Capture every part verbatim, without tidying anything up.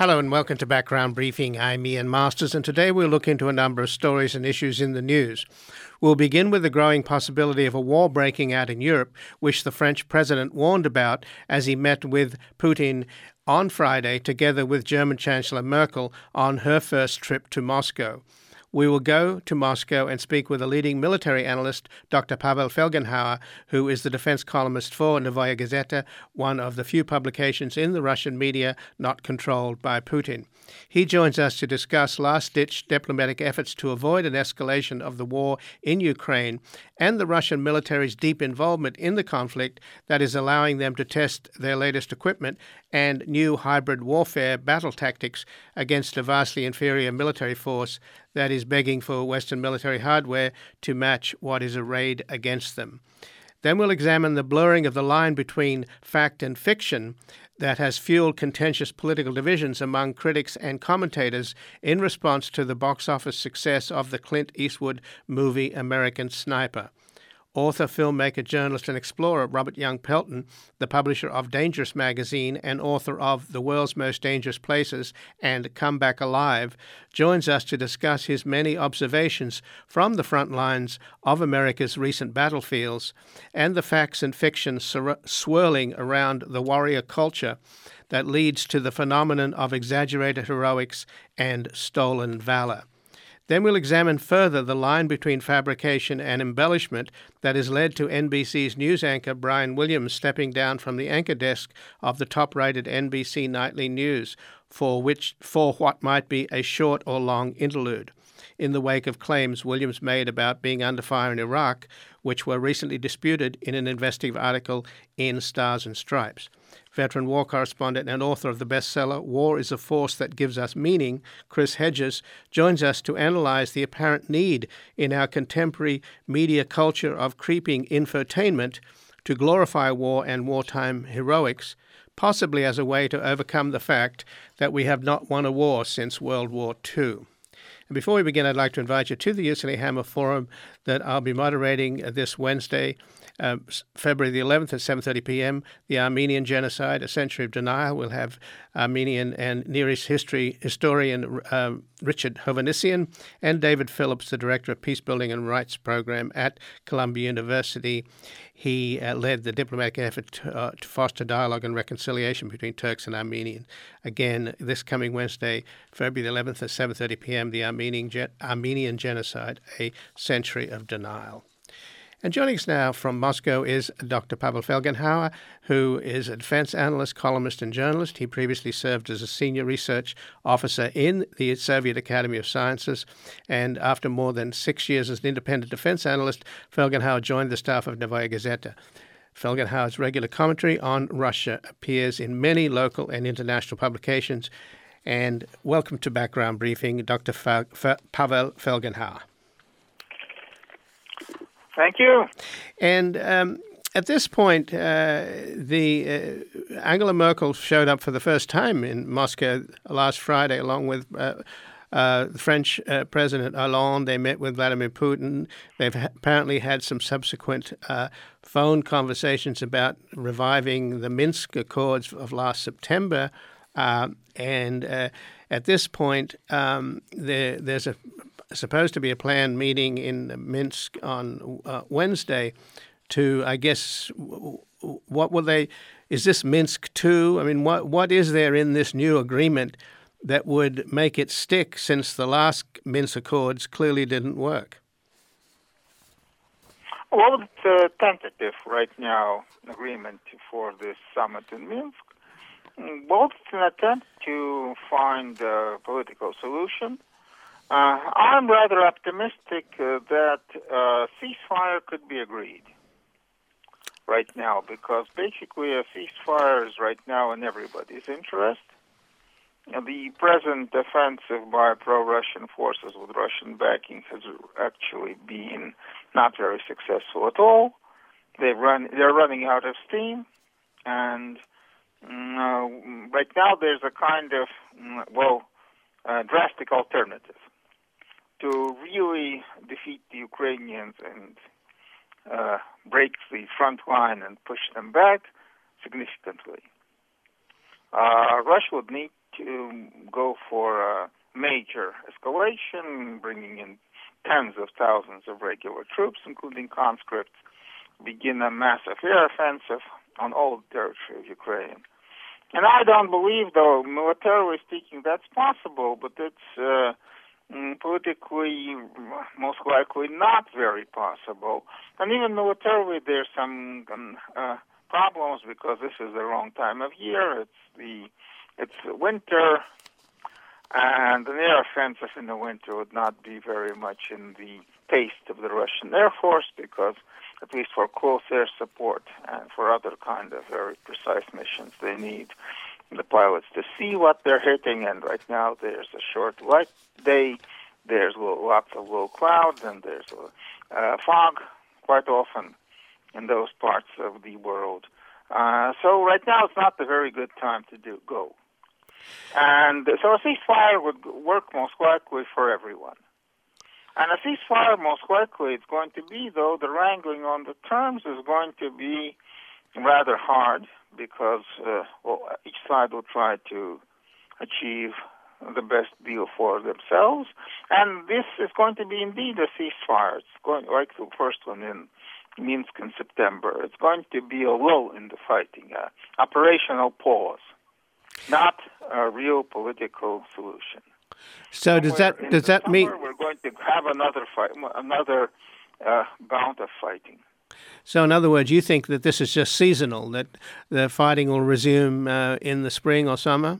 Hello and welcome to Background Briefing. I'm Ian Masters, and today we'll look into a number of stories and issues in the news. We'll begin with the growing possibility of a war breaking out in Europe, which the French president warned about as he met with Putin on Friday, together with German Chancellor Merkel on her first trip to Moscow. We will go to Moscow and speak with a leading military analyst, Doctor Pavel Felgenhauer, who is the defense columnist for Novaya Gazeta, one of the few publications in the Russian media not controlled by Putin. He joins us to discuss last-ditch diplomatic efforts to avoid an escalation of the war in Ukraine and the Russian military's deep involvement in the conflict that is allowing them to test their latest equipment and new hybrid warfare battle tactics against a vastly inferior military force that is begging for Western military hardware to match what is arrayed against them. Then we'll examine the blurring of the line between fact and fiction that has fueled contentious political divisions among critics and commentators in response to the box office success of the Clint Eastwood movie American Sniper. Author, filmmaker, journalist, and explorer Robert Young Pelton, the publisher of Dangerous Magazine and author of The World's Most Dangerous Places and Come Back Alive, joins us to discuss his many observations from the front lines of America's recent battlefields and the facts and fiction sur- swirling around the warrior culture that leads to the phenomenon of exaggerated heroics and stolen valor. Then we'll examine further the line between fabrication and embellishment that has led to N B C's news anchor Brian Williams stepping down from the anchor desk of the top-rated N B C Nightly News for which for what might be a short or long interlude, in the wake of claims Williams made about being under fire in Iraq, which were recently disputed in an investigative article in Stars and Stripes. Veteran war correspondent and author of the bestseller War is a Force That Gives Us Meaning, Chris Hedges, joins us to analyze the apparent need in our contemporary media culture of creeping infotainment to glorify war and wartime heroics, possibly as a way to overcome the fact that we have not won a war since World War Two. And before we begin, I'd like to invite you to the Issachar Hammer Forum that I'll be moderating this Wednesday, uh, February the eleventh at seven thirty p.m., The Armenian Genocide, A Century of Denial. We'll have Armenian and Near East history historian uh, Richard Hovhannissian and David Phillips, the Director of Peacebuilding and Rights Program at Columbia University. He uh, led the diplomatic effort to, uh, to foster dialogue and reconciliation between Turks and Armenians. Again, this coming Wednesday, February the eleventh at seven thirty p.m., The Armenian, Gen- Armenian Genocide, A Century of Denial. And joining us now from Moscow is Doctor Pavel Felgenhauer, who is a defense analyst, columnist, and journalist. He previously served as a senior research officer in the Soviet Academy of Sciences, and after more than six years as an independent defense analyst, Felgenhauer joined the staff of Novaya Gazeta. Felgenhauer's regular commentary on Russia appears in many local and international publications. And welcome to Background Briefing, Doctor Fa- Fa- Pavel Felgenhauer. Thank you. And um, at this point, uh, the uh, Angela Merkel showed up for the first time in Moscow last Friday, along with uh, uh, the French uh, President Hollande. They met with Vladimir Putin. They've ha- apparently had some subsequent uh, phone conversations about reviving the Minsk Accords of last September. Uh, and uh, at this point, um, there, there's a supposed to be a planned meeting in Minsk on uh, Wednesday to, I guess, what will they, is this Minsk two? I mean, what what is there in this new agreement that would make it stick, since the last Minsk Accords clearly didn't work? Well, it's a tentative right now agreement for this summit in Minsk. Both an attempt to find a political solution. Uh, I'm rather optimistic uh, that a ceasefire could be agreed right now, because basically a ceasefire is right now in everybody's interest. Uh, the present offensive by pro-Russian forces with Russian backing has actually been not very successful at all. They run, they're running out of steam, and uh, right now there's a kind of, well, uh, drastic alternative to really defeat the Ukrainians and uh, break the front line and push them back significantly. Uh, Russia would need to go for a major escalation, bringing in tens of thousands of regular troops, including conscripts, begin a massive air offensive on all the territory of Ukraine. And I don't believe, though, militarily speaking, that's possible, but it's uh, politically most likely not very possible. And even militarily, there's some um, uh, problems because this is the wrong time of year. It's the it's winter, and an air offensive in the winter would not be very much in the taste of the Russian Air Force because, at least for close air support and for other kind of very precise missions, they need the pilots to see what they're hitting. And right now there's a short light day, there's lots of low clouds, and there's uh, fog quite often in those parts of the world. Uh, so right now it's not a very good time to do go. And so a ceasefire would work most likely for everyone. And a ceasefire, most likely, it's going to be, though, the wrangling on the terms is going to be rather hard because uh, well, each side will try to achieve the best deal for themselves. And this is going to be indeed a ceasefire. It's going like the first one in Minsk in September. It's going to be a lull in the fighting, uh, operational pause, not a real political solution. So does that does that mean we're going to have another fight, another uh, bout of fighting? So, in other words, you think that this is just seasonal, that the fighting will resume uh, in the spring or summer?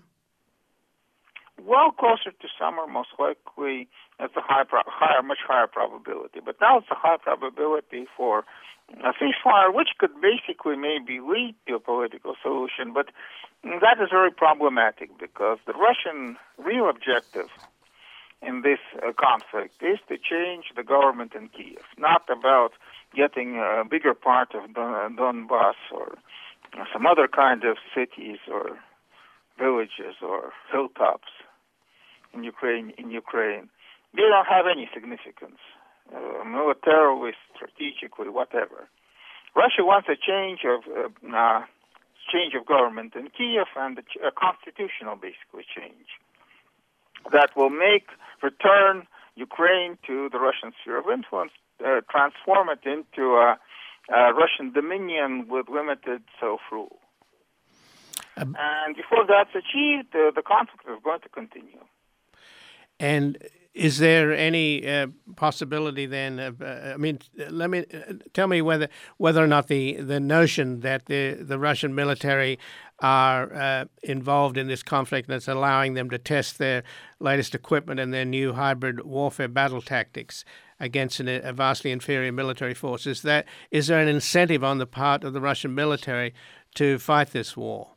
Well, closer to summer, most likely, it's a high, pro- higher, much higher probability. But now it's a high probability for a ceasefire, which could basically maybe lead to a political solution. But that is very problematic because the Russian real objective in this uh, conflict is to change the government in Kiev, not about getting a bigger part of Don- Donbass or some other kind of cities or villages or hilltops in Ukraine. In Ukraine, they don't have any significance, uh, militarily, strategically, whatever. Russia wants a change of uh, uh, change of government in Kiev and a, ch- a constitutional, basically, change that will make return Ukraine to the Russian sphere of influence, uh, transform it into a, a Russian dominion with limited self-rule. Um, and before that's achieved, uh, the conflict is going to continue. And is there any uh, possibility then of, uh, I mean, let me, uh, tell me whether whether or not the, the notion that the, the Russian military are uh, involved in this conflict that's allowing them to test their latest equipment and their new hybrid warfare battle tactics against an, a vastly inferior military force, is, that, is there an incentive on the part of the Russian military to fight this war?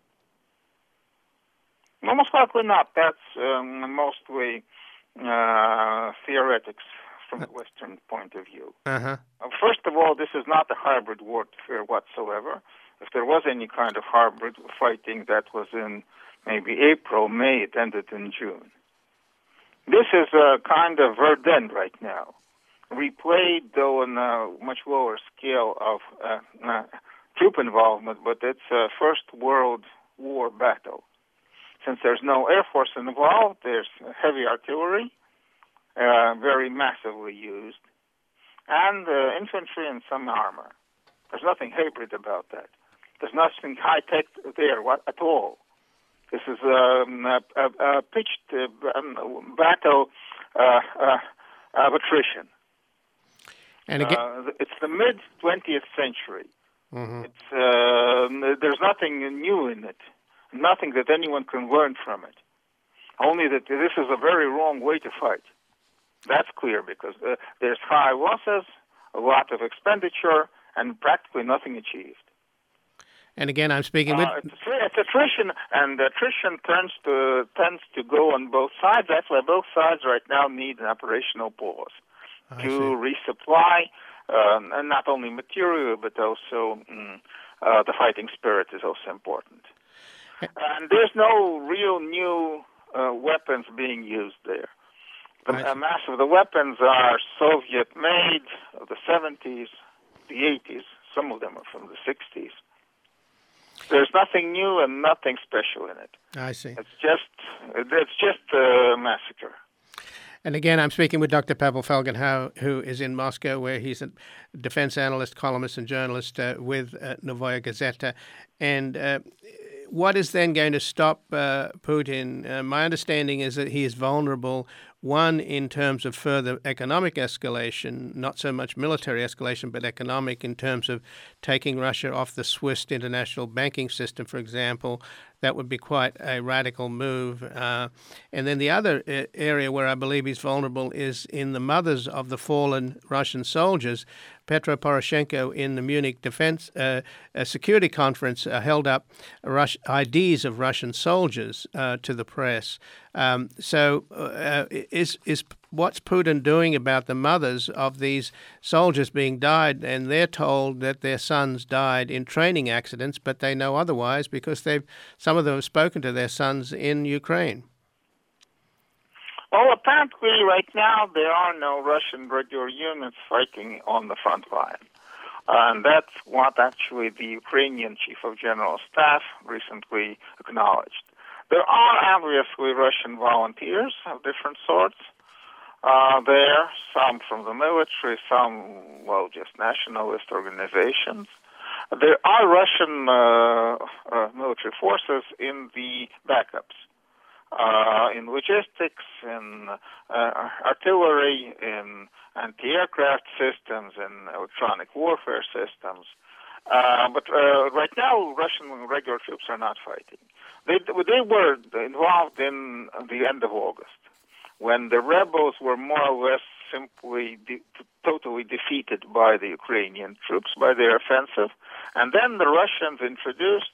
Well, most likely not. That's um, mostly uh, theoretics from the Western point of view. Uh-huh. Uh, first of all, this is not a hybrid warfare whatsoever. If there was any kind of hybrid fighting, that was in maybe April, May, it ended in June. This is a kind of Verdun right now, replayed, though on a much lower scale of uh, uh, troop involvement, but it's a First World War battle. Since there's no Air Force involved, there's heavy artillery, uh, very massively used, and uh, infantry and some armor. There's nothing hybrid about that. There's nothing high-tech there what, at all. This is um, a, a, a pitched uh, um, battle uh, uh, of attrition. And again, uh, it's the mid-twentieth century. Mm-hmm. It's uh, there's nothing new in it. Nothing that anyone can learn from it. Only that this is a very wrong way to fight. That's clear because uh, there's high losses, a lot of expenditure, and practically nothing achieved. And again, I'm speaking with... Uh, it's, it's attrition, and attrition tends to, tends to go on both sides. That's why both sides right now need an operational pause I to see. resupply, um, and not only material, but also um, uh, the fighting spirit is also important. And there's no real new uh, weapons being used there. The uh, mass of the weapons are Soviet-made, of the seventies, the eighties. Some of them are from the sixties. There's nothing new and nothing special in it. I see. It's just it's just a massacre. And again, I'm speaking with Doctor Pavel Felgenhau, who is in Moscow, where he's a defense analyst, columnist, and journalist uh, with uh, Novaya Gazeta. And uh, what is then going to stop uh, Putin? Uh, my understanding is that he is vulnerable, one, in terms of further economic escalation, not so much military escalation, but economic in terms of taking Russia off the SWIFT international banking system, for example. That would be quite a radical move. Uh, and then the other uh, area where I believe he's vulnerable is in the mothers of the fallen Russian soldiers. Petro Poroshenko in the Munich Defense uh, uh, Security Conference uh, held up Rus- I Ds of Russian soldiers uh, to the press. Um, so uh, is is what's Putin doing about the mothers of these soldiers being died, and they're told that their sons died in training accidents, but they know otherwise because they've some of them have spoken to their sons in Ukraine? Well, apparently right now there are no Russian regular units fighting on the front line. Uh, and that's what actually the Ukrainian Chief of General Staff recently acknowledged. There are obviously Russian volunteers of different sorts uh, there, some from the military, some, well, just nationalist organizations. There are Russian uh, uh, military forces in the backups. Uh, in logistics, in uh, artillery, in anti-aircraft systems, in electronic warfare systems. Uh, but uh, right now, Russian regular troops are not fighting. They, they were involved in the end of August, when the rebels were more or less simply de- totally defeated by the Ukrainian troops, by their offensive. And then the Russians introduced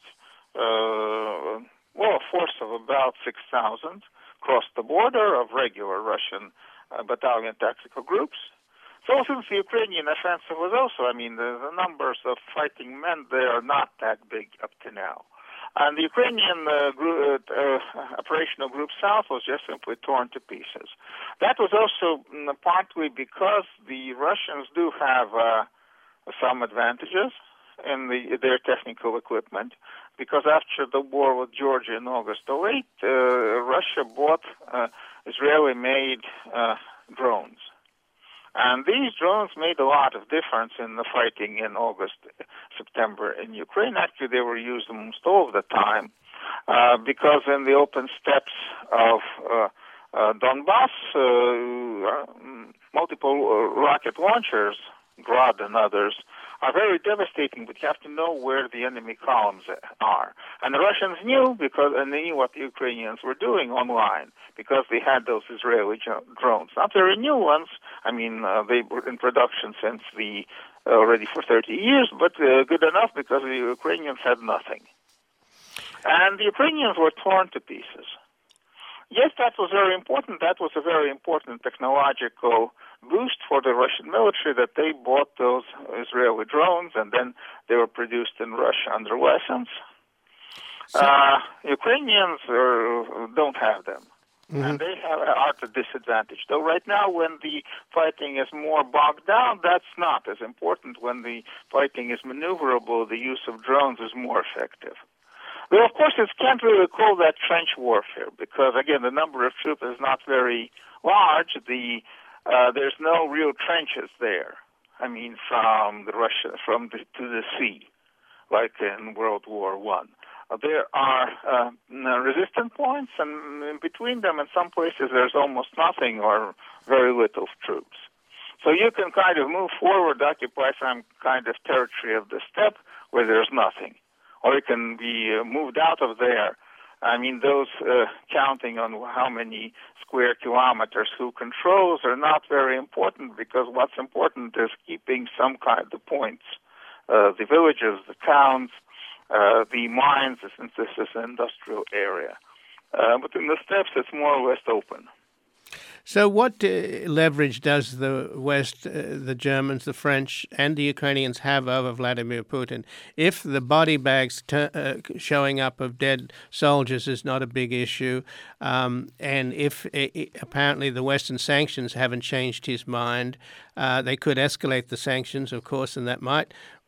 uh, well, a force of about six thousand crossed the border of regular Russian uh, battalion tactical groups. So since the Ukrainian offensive was also, I mean, the, the numbers of fighting men there are not that big up to now. And the Ukrainian uh, group, uh, operational group South was just simply torn to pieces. That was also mm, partly because the Russians do have uh, some advantages in the, their technical equipment, because after the war with Georgia in August oh eight, uh, Russia bought uh, Israeli-made uh, drones. And these drones made a lot of difference in the fighting in August, September in Ukraine. Actually, they were used most all of the time, uh, because in the open steppes of uh, uh, Donbass, uh, multiple uh, rocket launchers, Grad and others, are very devastating, but you have to know where the enemy columns are. And the Russians knew, because and they knew what the Ukrainians were doing online, because they had those Israeli drones. Not very new ones. I mean, uh, they were in production since the uh, already for thirty years, but uh, good enough because the Ukrainians had nothing. And the Ukrainians were torn to pieces. Yes, that was very important. That was a very important technological boost for the Russian military, that they bought those Israeli drones and then they were produced in Russia under license. So, uh, Ukrainians are, don't have them. Mm-hmm. And they have, are at a disadvantage. Though right now, when the fighting is more bogged down, that's not as important. When the fighting is maneuverable, the use of drones is more effective. Though, of course, it can't really call that trench warfare, because, again, the number of troops is not very large. The Uh, there's no real trenches there. I mean, from the Russia, from the, to the sea, like in World War One. Uh, there are uh, resistant points, and in between them, in some places, there's almost nothing or very little troops. So you can kind of move forward, occupy some kind of territory of the steppe where there's nothing, or you can be uh, moved out of there. I mean, those uh, counting on how many square kilometers who controls are not very important, because what's important is keeping some kind of points. Uh, the villages, the towns, uh, the mines, since this is an industrial area. Uh, but in the steppes, it's more or less open. So what uh, leverage does the West, uh, the Germans, the French, and the Ukrainians have over Vladimir Putin? If the body bags t- uh, showing up of dead soldiers is not a big issue, um, and if uh, apparently the Western sanctions haven't changed his mind, uh, they could escalate the sanctions, of course, and that might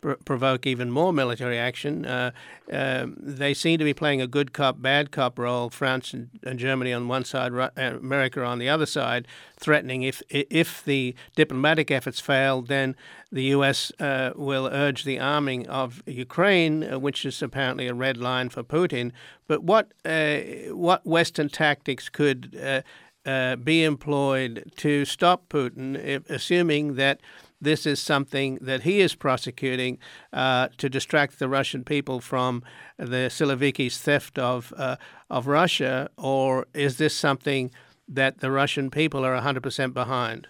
pr- provoke even more military action. Uh, uh, they seem to be playing a good cop, bad cop role, France and, and Germany on one side, Ru- uh, America on the other side, threatening if if the diplomatic efforts fail, then the U S uh, will urge the arming of Ukraine, uh, which is apparently a red line for Putin. But what uh, what Western tactics could uh, uh, be employed to stop Putin, if, assuming that this is something that he is prosecuting uh, to distract the Russian people from the Siloviki's theft of uh, of Russia, or is this something that the Russian people are one hundred percent behind?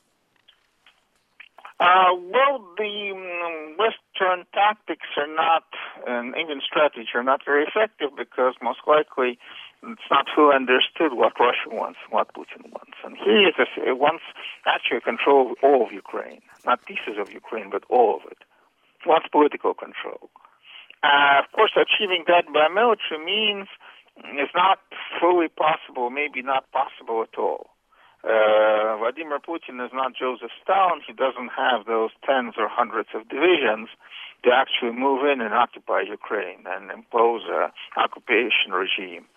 Uh, well, the um, Western tactics are not, and even strategy are not very effective because most likely it's not fully understood what Russia wants, what Putin wants. And he is a, wants actually control of all of Ukraine, not pieces of Ukraine, but all of it. He wants political control. Uh, of course, achieving that by military means is not fully possible, maybe not possible at all. Uh, Vladimir Putin is not Joseph Stalin. He doesn't have those tens or hundreds of divisions to actually move in and occupy Ukraine and impose an occupation regime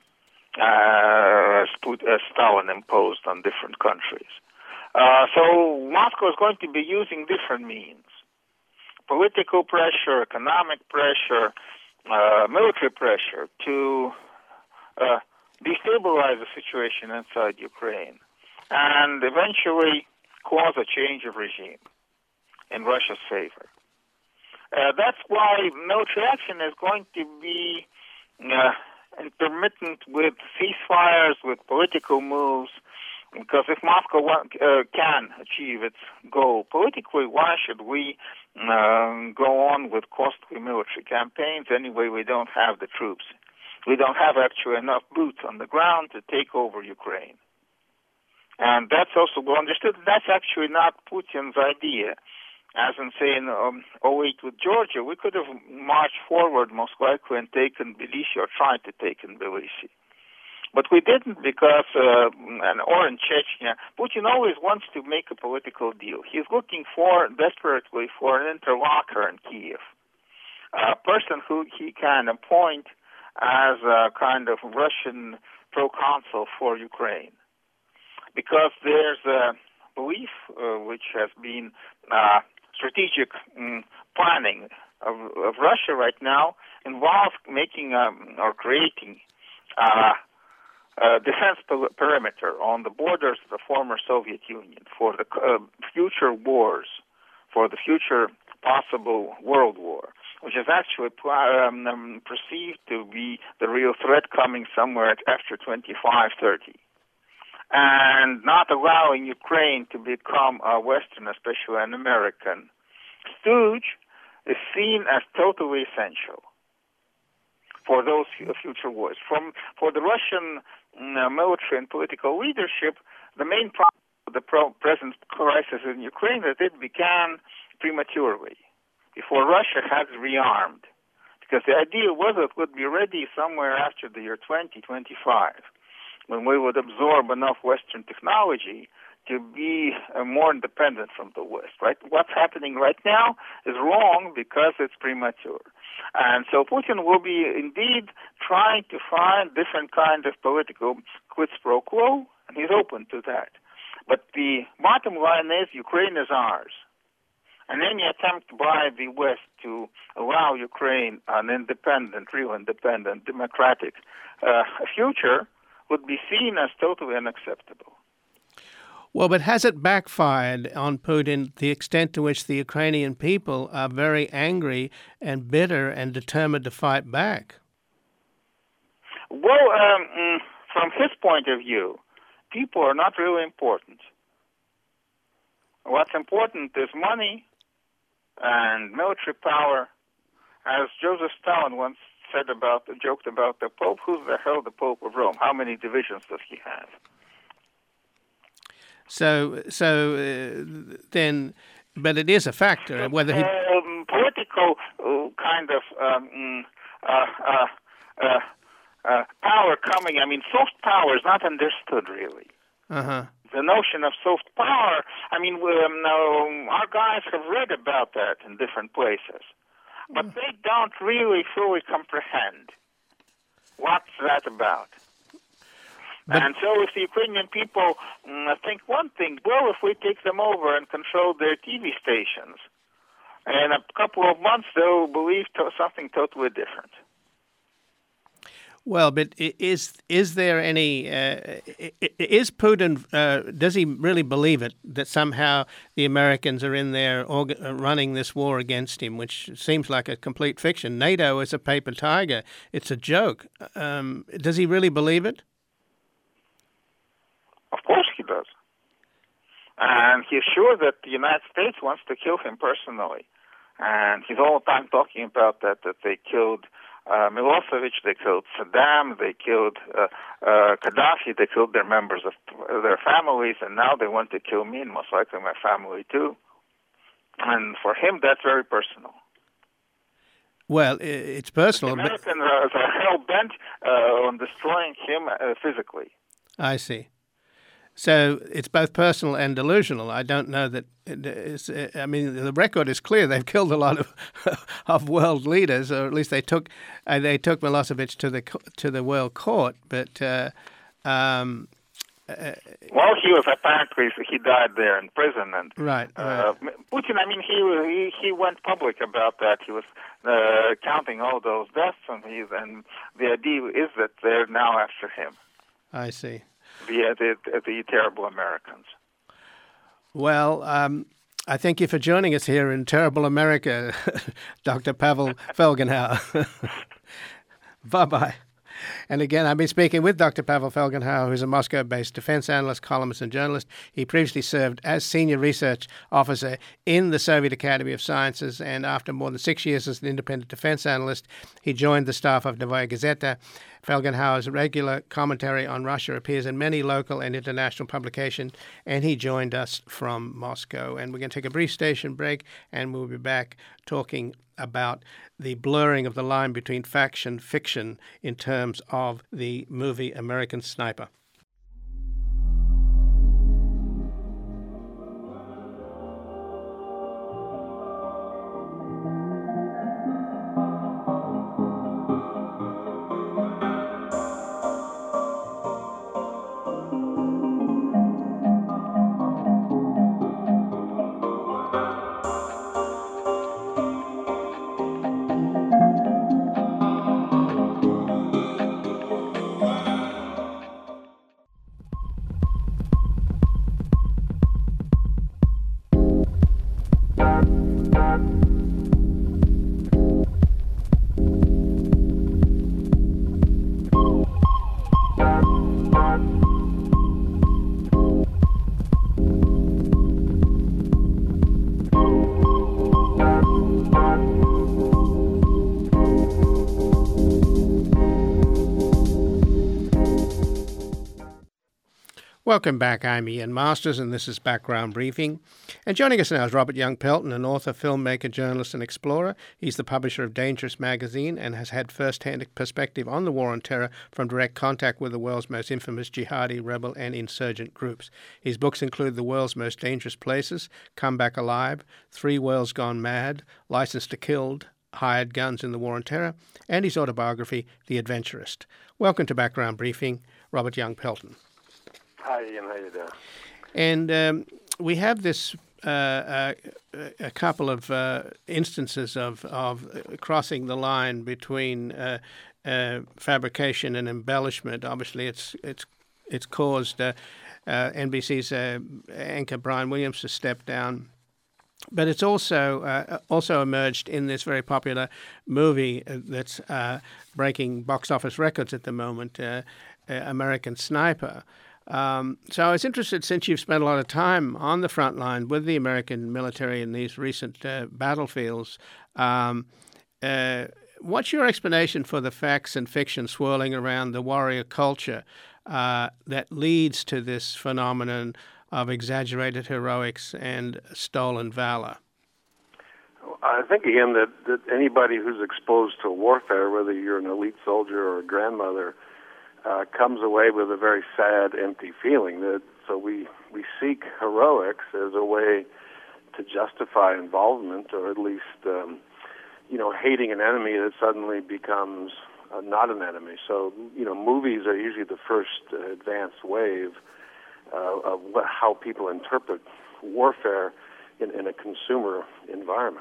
uh, as, Put- as Stalin imposed on different countries. Uh, so Moscow is going to be using different means. Political pressure, economic pressure, uh, military pressure to uh, destabilize the situation inside Ukraine and eventually cause a change of regime in Russia's favor. Uh, that's why military action is going to be uh, intermittent with ceasefires, with political moves, because if Moscow want, uh, can achieve its goal politically, why should we uh, go on with costly military campaigns? Anyway, we don't have the troops. We don't have actually enough boots on the ground to take over Ukraine. And that's also well understood. That's actually not Putin's idea. As in, say, in um, oh eight with Georgia, we could have marched forward most likely and taken Tbilisi or tried to take in Tbilisi. But we didn't because, uh, or in Chechnya, Putin always wants to make a political deal. He's looking for, desperately, for an interlocutor in Kiev, a person who he can appoint as a kind of Russian proconsul for Ukraine. Because there's a belief, uh, which has been uh, strategic um, planning of, of Russia right now, involves making um, or creating uh, a defense per- perimeter on the borders of the former Soviet Union for the uh, future wars, for the future possible world war, which is actually um, um, perceived to be the real threat coming somewhere after twenty-five thirty. And not allowing Ukraine to become a Western, especially an American stooge, is seen as totally essential for those future wars. From for the Russian uh, military and political leadership, the main problem with the pro- present crisis in Ukraine is that it began prematurely, before Russia had rearmed, because the idea was it would be ready somewhere after the year twenty twenty-five. When we would absorb enough Western technology to be uh, more independent from the West, right? What's happening right now is wrong because it's premature. And so Putin will be indeed trying to find different kind of political quid pro quo, and he's open to that. But the bottom line is Ukraine is ours. And any attempt by the West to allow Ukraine an independent, real independent, democratic uh, future would be seen as totally unacceptable. Well, but has it backfired on Putin the extent to which the Ukrainian people are very angry and bitter and determined to fight back? Well, um, from his point of view, people are not really important. What's important is money and military power. As Joseph Stalin once said about, joked about the Pope, who's the hell the Pope of Rome? How many divisions does he have? So, so uh, then, but it is a factor whether he um, political uh, kind of um, uh, uh, uh, uh, power coming. I mean, soft power is not understood really. Uh huh. The notion of soft power I mean, we, um, no, our guys have read about that in different places, but mm. they don't really fully comprehend what's that about. But and so if the Ukrainian people mm, think one thing, well, if we take them over and control their T V stations, in a couple of months they'll believe to something totally different. Well, but is is there any, uh, is Putin, uh, does he really believe it, that somehow the Americans are in there orga- running this war against him, which seems like a complete fiction? NATO is a paper tiger. It's a joke. Um, does he really believe it? Of course he does. And he's sure that the United States wants to kill him personally. And he's all the time talking about that, that they killed uh, Milosevic, they killed Saddam, they killed uh, uh, Gaddafi, they killed their members of their families, and now they want to kill me and most likely my family too. And for him, that's very personal. Well, it's personal. The Americans but... are hell-bent uh, on destroying him uh, physically. I see. So it's both personal and delusional. I don't know that. It is, I mean, the record is clear. They've killed a lot of of world leaders, or at least they took uh, they took Milosevic to the to the world court. But uh, um, uh, well, he was apparently he died there in prison, and right, right. Uh, Putin. I mean, he he he went public about that. He was uh, counting all those deaths, and he and the idea is that they're now after him. I see. The, the, the terrible Americans. Well, um, I thank you for joining us here in terrible America, Doctor Pavel Felgenhauer. Bye-bye. And again, I've been speaking with Doctor Pavel Felgenhauer, who's a Moscow-based defense analyst, columnist, and journalist. He previously served as senior research officer in the Soviet Academy of Sciences, and after more than six years as an independent defense analyst, he joined the staff of Novaya Gazeta. Felgenhauer's regular commentary on Russia appears in many local and international publications, and he joined us from Moscow. And we're going to take a brief station break, and we'll be back talking about the blurring of the line between fact and fiction in terms of the movie American Sniper. Welcome back. I'm Ian Masters, and this is Background Briefing. And joining us now is Robert Young Pelton, an author, filmmaker, journalist, and explorer. He's the publisher of Dangerous Magazine and has had first-hand perspective on the war on terror from direct contact with the world's most infamous jihadi, rebel, and insurgent groups. His books include The World's Most Dangerous Places, Come Back Alive, Three Worlds Gone Mad, License to Kill, Hired Guns in the War on Terror, and his autobiography, The Adventurist. Welcome to Background Briefing, Robert Young Pelton. Hi, Ian. How you doing? And um, we have this uh, uh, a couple of uh, instances of of crossing the line between uh, uh, fabrication and embellishment. Obviously, it's it's it's caused uh, uh, N B C's uh, anchor Brian Williams to step down. But it's also uh, also emerged in this very popular movie that's uh, breaking box office records at the moment, uh, uh, American Sniper. Um, so I was interested, since you've spent a lot of time on the front line with the American military in these recent uh, battlefields, um, uh, what's your explanation for the facts and fiction swirling around the warrior culture uh, that leads to this phenomenon of exaggerated heroics and stolen valor? I think, again, that, that anybody who's exposed to warfare, whether you're an elite soldier or a grandmother, Uh, comes away with a very sad, empty feeling. That so we we seek heroics as a way to justify involvement, or at least, um, you know, hating an enemy that suddenly becomes uh, not an enemy. So, you know, movies are usually the first uh, advanced wave uh, of what, how people interpret warfare in, in a consumer environment.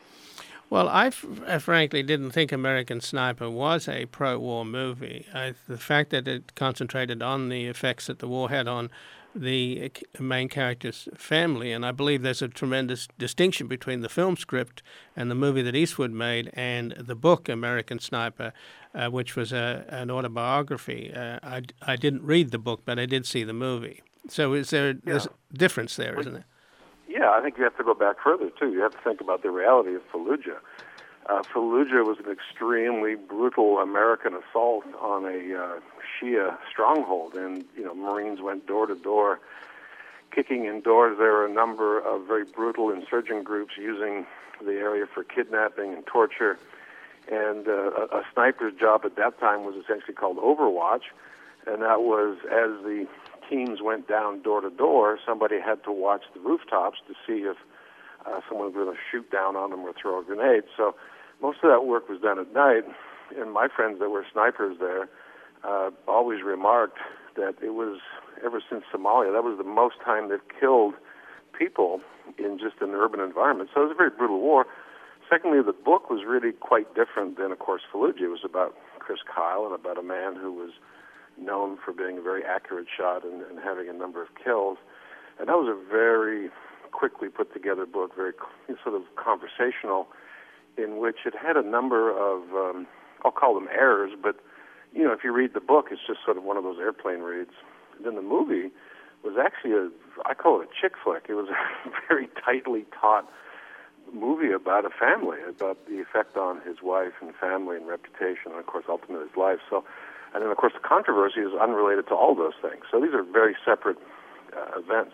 Well, I, f- I frankly didn't think American Sniper was a pro-war movie. I, the fact that it concentrated on the effects that the war had on the main character's family, and I believe there's a tremendous distinction between the film script and the movie that Eastwood made and the book American Sniper, uh, which was a, an autobiography. Uh, I, I didn't read the book, but I did see the movie. So is there yeah. there's a difference there, isn't there? Yeah, I think you have to go back further, too. You have to think about the reality of Fallujah. Uh, Fallujah was an extremely brutal American assault on a uh, Shia stronghold, and, you know, Marines went door to door, kicking in doors. There were a number of very brutal insurgent groups using the area for kidnapping and torture, and uh, a, a sniper's job at that time was essentially called Overwatch, and that was as the teams went down door to door, somebody had to watch the rooftops to see if uh, someone was going to shoot down on them or throw a grenade. So most of that work was done at night, and my friends that were snipers there uh, always remarked that it was, ever since Somalia, that was the most time they've killed people in just an urban environment. So it was a very brutal war. Secondly, the book was really quite different than, of course, Fallujah. It was about Chris Kyle and about a man who was known for being a very accurate shot and, and having a number of kills. And that was a very quickly put together book, very sort of conversational, in which it had a number of, um, I'll call them errors, but, you know, if you read the book, it's just sort of one of those airplane reads. And then the movie was actually a, I call it a chick flick. It was a very tightly taught movie about a family, about the effect on his wife and family and reputation, and, of course, ultimately his life. So, and then, of course, the controversy is unrelated to all those things. So these are very separate uh, events.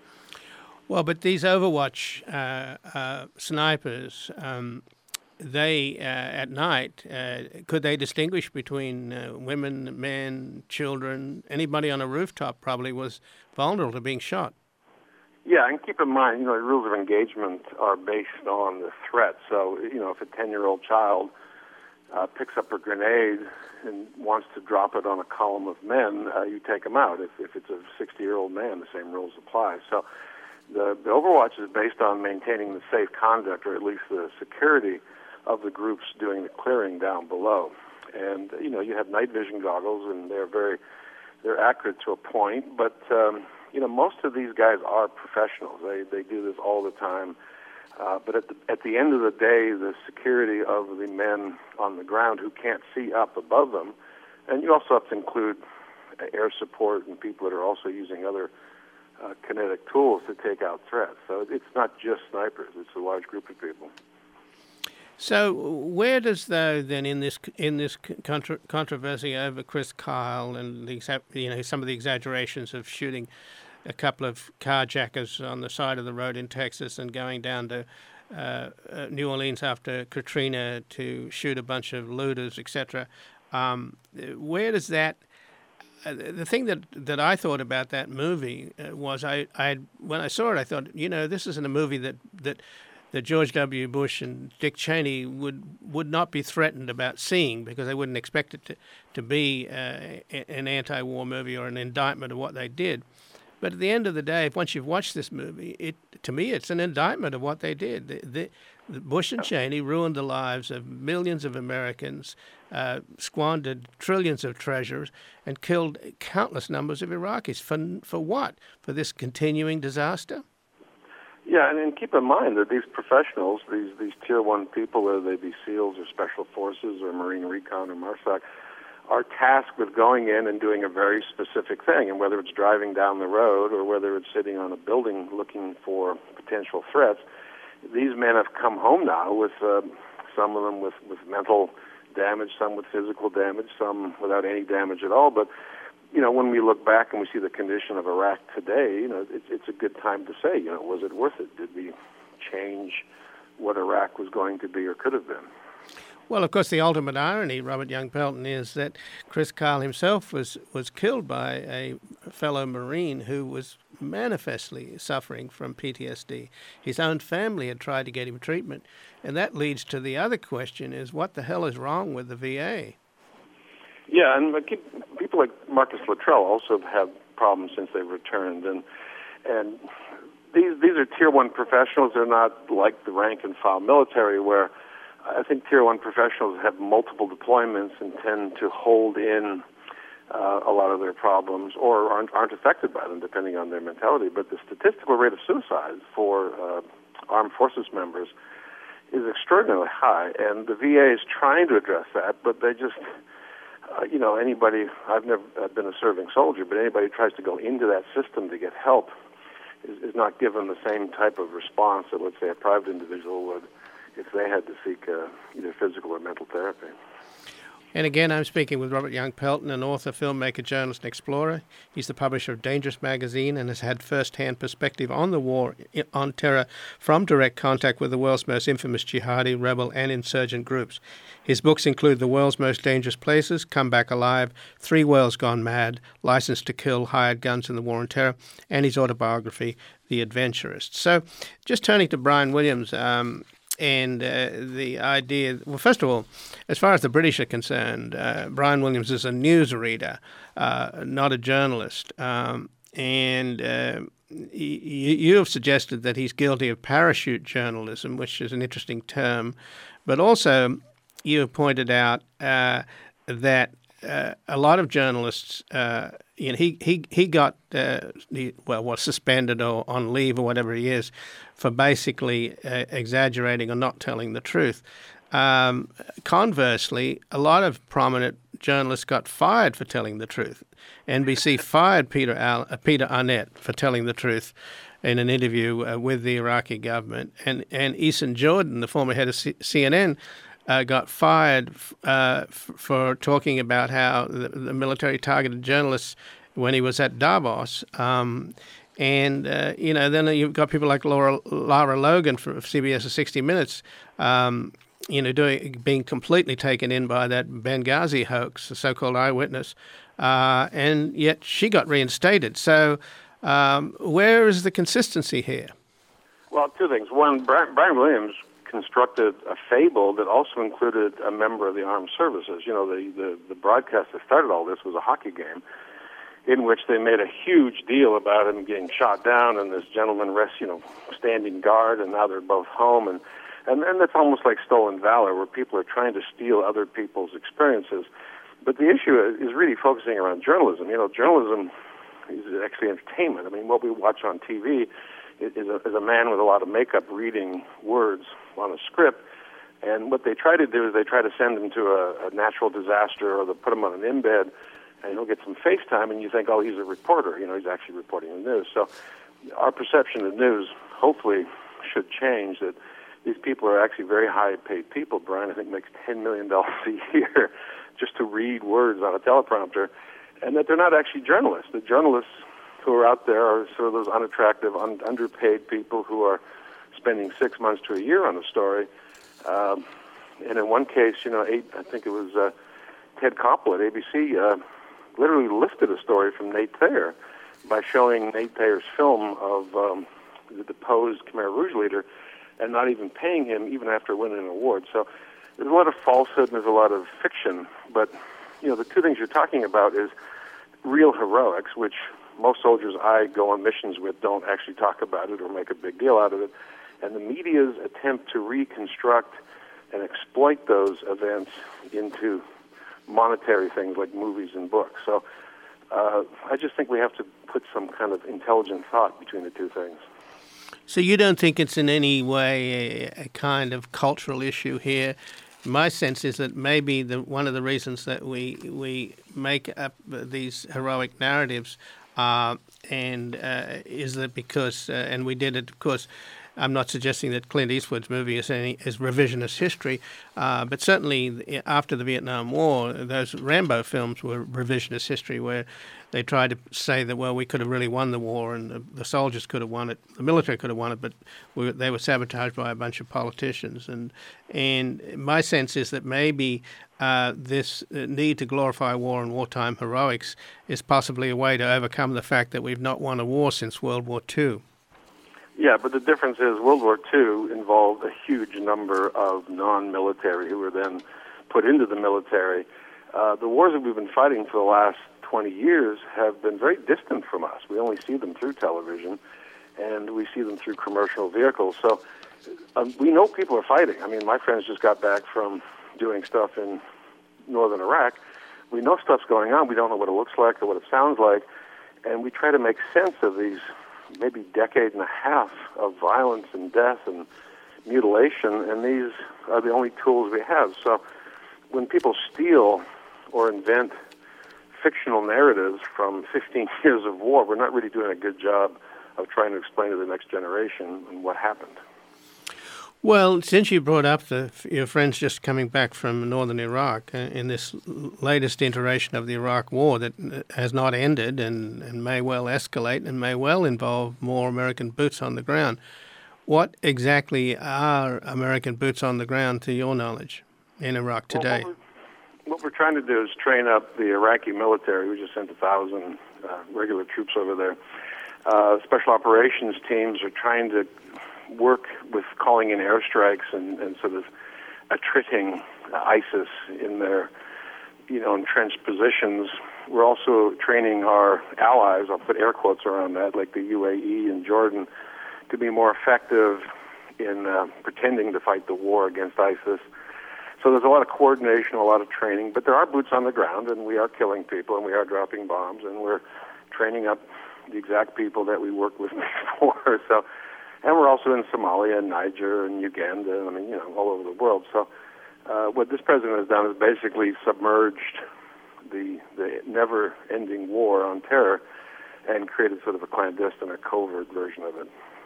Well, but these Overwatch uh, uh, snipers, um, they, uh, at night, uh, could they distinguish between uh, women, men, children? Anybody on a rooftop probably was vulnerable to being shot. Yeah, and keep in mind, you know, the rules of engagement are based on the threat. So, you know, if a ten-year-old child uh, picks up a grenade and wants to drop it on a column of men, uh, you take him out. If, if it's a sixty-year-old man, the same rules apply. So the, the Overwatch is based on maintaining the safe conduct, or at least the security of the groups doing the clearing down below. And, you know, you have night vision goggles, and they're very, they're accurate to a point, but, um, you know, most of these guys are professionals. They, they do this all the time. Uh, but at the, at the end of the day, the security of the men on the ground who can't see up above them, and you also have to include air support and people that are also using other uh, kinetic tools to take out threats. So it's not just snipers; it's a large group of people. So where does, though, then in this in this contra- controversy over Chris Kyle and the you know some of the exaggerations of shooting a couple of carjackers on the side of the road in Texas and going down to uh, uh, New Orleans after Katrina to shoot a bunch of looters, et cetera. Um, where does that? Uh, the thing that, that I thought about that movie uh, was I, I when I saw it, I thought, you know, this isn't a movie that that. that George W. Bush and Dick Cheney would would not be threatened about seeing, because they wouldn't expect it to, to be uh, an anti-war movie or an indictment of what they did. But at the end of the day, if once you've watched this movie, it to me it's an indictment of what they did. The, the, the Bush and Cheney ruined the lives of millions of Americans, uh, squandered trillions of treasures, and killed countless numbers of Iraqis. For, for what? For this continuing disaster? Yeah, and, and keep in mind that these professionals, these these tier one people, whether they be SEALs or Special Forces or Marine Recon or MARSOC, are tasked with going in and doing a very specific thing. And whether it's driving down the road or whether it's sitting on a building looking for potential threats, these men have come home now with uh, some of them with, with mental damage, some with physical damage, some without any damage at all. But you know, when we look back and we see the condition of Iraq today, you know, it's, it's a good time to say, you know, was it worth it? Did we change what Iraq was going to be or could have been? Well, of course, the ultimate irony, Robert Young Pelton, is that Chris Kyle himself was, was killed by a fellow Marine who was manifestly suffering from P T S D. His own family had tried to get him treatment. And that leads to the other question is, what the hell is wrong with the V A? Yeah, and people like Marcus Luttrell also have had problems since they've returned. And and these these are tier one professionals. They're not like the rank and file military, where I think tier one professionals have multiple deployments and tend to hold in uh, a lot of their problems, or aren't, aren't affected by them, depending on their mentality. But the statistical rate of suicide for uh, armed forces members is extraordinarily high, and the V A is trying to address that, but they just, uh, you know, anybody, I've never I've been a serving soldier, but anybody who tries to go into that system to get help is, is not given the same type of response that, let's say, a private individual would if they had to seek uh, either physical or mental therapy. And again, I'm speaking with Robert Young Pelton, an author, filmmaker, journalist, and explorer. He's the publisher of Dangerous Magazine and has had first-hand perspective on the war on terror from direct contact with the world's most infamous jihadi, rebel, and insurgent groups. His books include The World's Most Dangerous Places, Come Back Alive, Three Worlds Gone Mad, License to Kill, Hired Guns in the War on Terror, and his autobiography, The Adventurist. So just turning to Brian Williams, um, And uh, the idea, well, first of all, as far as the British are concerned, uh, Brian Williams is a newsreader, uh, not a journalist. Um, and uh, y- you have suggested that he's guilty of parachute journalism, which is an interesting term. But also, you have pointed out uh, that uh, a lot of journalists, uh, you know, he he he got uh, he, well, was suspended or on leave or whatever he is for basically uh, exaggerating or not telling the truth. Um, conversely, a lot of prominent journalists got fired for telling the truth. N B C fired Peter Al- uh, Peter Arnett for telling the truth in an interview uh, with the Iraqi government, and and Eason Jordan, the former head of C- CNN. Uh, got fired uh, f- for talking about how the, the military targeted journalists when he was at Davos. Um, and, uh, you know, then you've got people like Laura, Lara Logan from C B S sixty minutes, um, you know, doing being completely taken in by that Benghazi hoax, the so-called eyewitness. Uh, and yet she got reinstated. So um, where is the consistency here? Well, two things. One, Brian, Brian Williams constructed a fable that also included a member of the armed services. You know, the, the, the broadcast that started all this was a hockey game in which they made a huge deal about him getting shot down and this gentleman rest, you know, standing guard, and now they're both home. And, and, and that's almost like stolen valor, where people are trying to steal other people's experiences. But the issue is really focusing around journalism. You know, journalism is actually entertainment. I mean, what we watch on T V is a, is a man with a lot of makeup reading words on a script, and what they try to do is they try to send him to a, a natural disaster, or they put him on an embed, and he'll get some face time, and you think, oh, he's a reporter. You know, he's actually reporting the news. So our perception of news hopefully should change, that these people are actually very high-paid people. Brian, I think, makes ten million dollars a year just to read words on a teleprompter, and that they're not actually journalists. The journalists who are out there are sort of those unattractive, un- underpaid people who are spending six months to a year on a story. Um, and in one case, you know, eight, I think it was uh, Ted Koppel at A B C uh, literally lifted a story from Nate Thayer by showing Nate Thayer's film of um, the deposed Khmer Rouge leader and not even paying him even after winning an award. So there's a lot of falsehood and there's a lot of fiction. But, you know, the two things you're talking about is real heroics, which most soldiers I go on missions with don't actually talk about it or make a big deal out of it, and the media's attempt to reconstruct and exploit those events into monetary things like movies and books. So uh, I just think we have to put some kind of intelligent thought between the two things. So you don't think it's in any way a, a kind of cultural issue here? My sense is that maybe the, one of the reasons that we we make up these heroic narratives uh, and uh, is that because, uh, and we did it, of course, I'm not suggesting that Clint Eastwood's movie is any is revisionist history, uh, but certainly after the Vietnam War, those Rambo films were revisionist history, where they tried to say that, well, we could have really won the war and the, the soldiers could have won it, the military could have won it, but we, they were sabotaged by a bunch of politicians. And and my sense is that maybe uh, this need to glorify war and wartime heroics is possibly a way to overcome the fact that we've not won a war since World War Two. Yeah, but the difference is World War Two involved a huge number of non-military who were then put into the military. Uh, the wars that we've been fighting for the last twenty years have been very distant from us. We only see them through television, and we see them through commercial vehicles. So um, we know people are fighting. I mean, my friends just got back from doing stuff in northern Iraq. We know stuff's going on. We don't know what it looks like or what it sounds like, and we try to make sense of these maybe decade and a half of violence and death and mutilation, and these are the only tools we have. So when people steal or invent fictional narratives from fifteen years of war, we're not really doing a good job of trying to explain to the next generation what happened. Well, since you brought up the, your friends just coming back from northern Iraq, uh, in this latest iteration of the Iraq War that has not ended and, and may well escalate and may well involve more American boots on the ground, what exactly are American boots on the ground, to your knowledge, in Iraq today? Well, what we're trying to do is train up the Iraqi military. We just sent a thousand uh, regular troops over there. Uh, special operations teams are trying to work with calling in airstrikes and, and sort of attriting ISIS in their, you know, entrenched positions. We're also training our allies, I'll put air quotes around that, like the U A E and Jordan, to be more effective in uh, pretending to fight the war against ISIS. So there's a lot of coordination, a lot of training, but there are boots on the ground, and we are killing people, and we are dropping bombs, and we're training up the exact people that we worked with before. So, and we're also in Somalia and Niger and Uganda, I mean, you know, all over the world. So uh, what this president has done is basically submerged the the never-ending war on terror and created sort of a clandestine or covert version of it.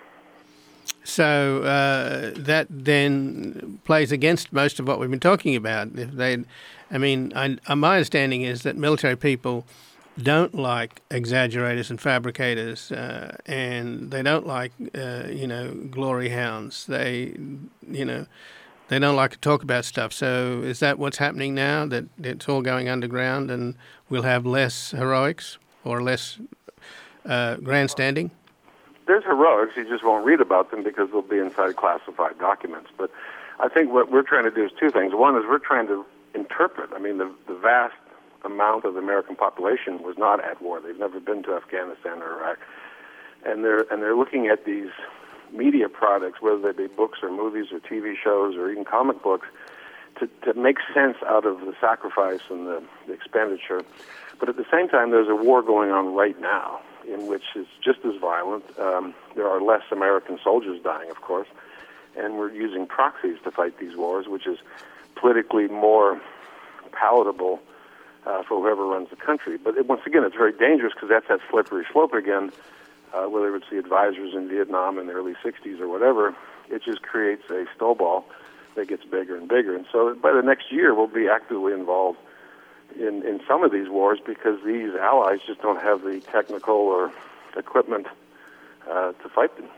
So uh, that then plays against most of what we've been talking about. If they, I mean, I, my understanding is that military people don't like exaggerators and fabricators, uh, and they don't like, uh, you know, glory hounds. They, you know, they don't like to talk about stuff. So is that what's happening now, that it's all going underground and we'll have less heroics or less uh, grandstanding? There's heroics, you just won't read about them because they'll be inside classified documents. But I think what we're trying to do is two things. One is we're trying to interpret. I mean, the, the vast amount of the American population was not at war. They've never been to Afghanistan or Iraq. And they're, and they're looking at these media products, whether they be books or movies or T V shows or even comic books, to, to make sense out of the sacrifice and the, the expenditure. But at the same time, there's a war going on right now, in which is just as violent. Um, there are less American soldiers dying, of course, and we're using proxies to fight these wars, which is politically more palatable uh, for whoever runs the country. But it, once again, it's very dangerous because that's that slippery slope again, uh, whether it's the advisors in Vietnam in the early sixties or whatever. It just creates a snowball that gets bigger and bigger. And so by the next year, we'll be actively involved in, in some of these wars because these allies just don't have the technical or equipment uh, to fight them.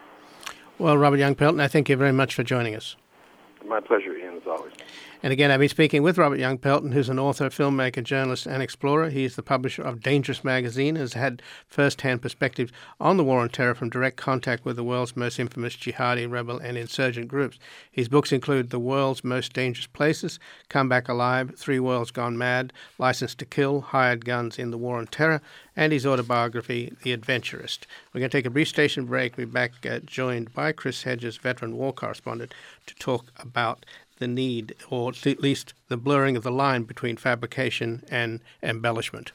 Well, Robert Young Pelton, I thank you very much for joining us. My pleasure, Ian, as always. And again, I've been speaking with Robert Young Pelton, who's an author, filmmaker, journalist, and explorer. He is the publisher of Dangerous Magazine, has had first-hand perspectives on the war on terror from direct contact with the world's most infamous jihadi, rebel, and insurgent groups. His books include The World's Most Dangerous Places, Come Back Alive, Three Worlds Gone Mad, License to Kill, Hired Guns in the War on Terror, and his autobiography, The Adventurist. We're going to take a brief station break. We'll be back uh, joined by Chris Hedges, veteran war correspondent, to talk about the need, or at least the blurring of the line between fabrication and embellishment.